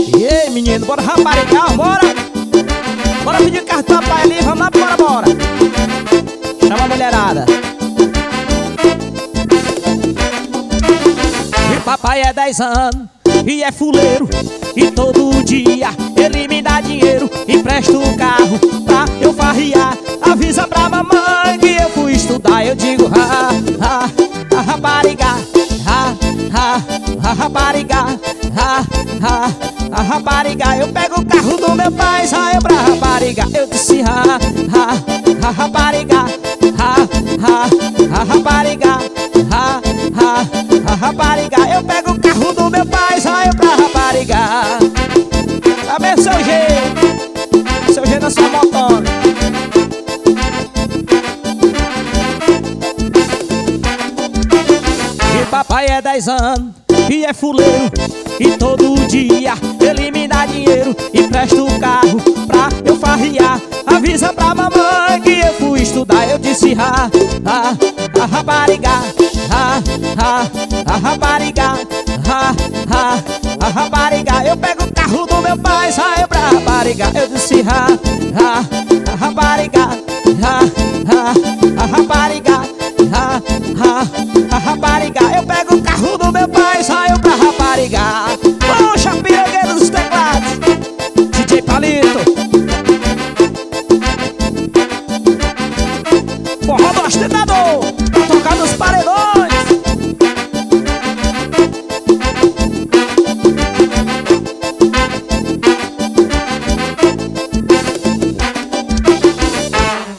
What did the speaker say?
E aí, menino, bora raparigar, bora. Bora pedir cartão pra ali, vamos lá, bora. Chama a mulherada. E papai é 10 anos e é fuleiro, e todo dia ele me dá dinheiro, empresta o carro pra eu farriar. Avisa pra mamãe que eu fui estudar. Eu digo rapariga, rapariga, rapariga. Eu pego o carro do meu pai, saio pra rapariga. Eu disse rapariga, rapariga, rapariga. Eu pego o carro do meu pai, saio pra rapariga. Tá vendo seu jeito? Seu jeito é só motona. E papai é 10 anos e é fuleiro, e todo dia ele me dá dinheiro, empresta o carro pra eu farriar. Avisa pra mamãe que eu fui estudar. Eu disse rapariga, rapariga, rapariga. Eu pego o carro do meu pai, saio pra rapariga. Eu disse rapariga, rapariga, rapariga. Eu pego o carro do meu pai, saio pra rapariga. Puxa, pirangueiro dos teclados, DJ Palito, forró do ostentador.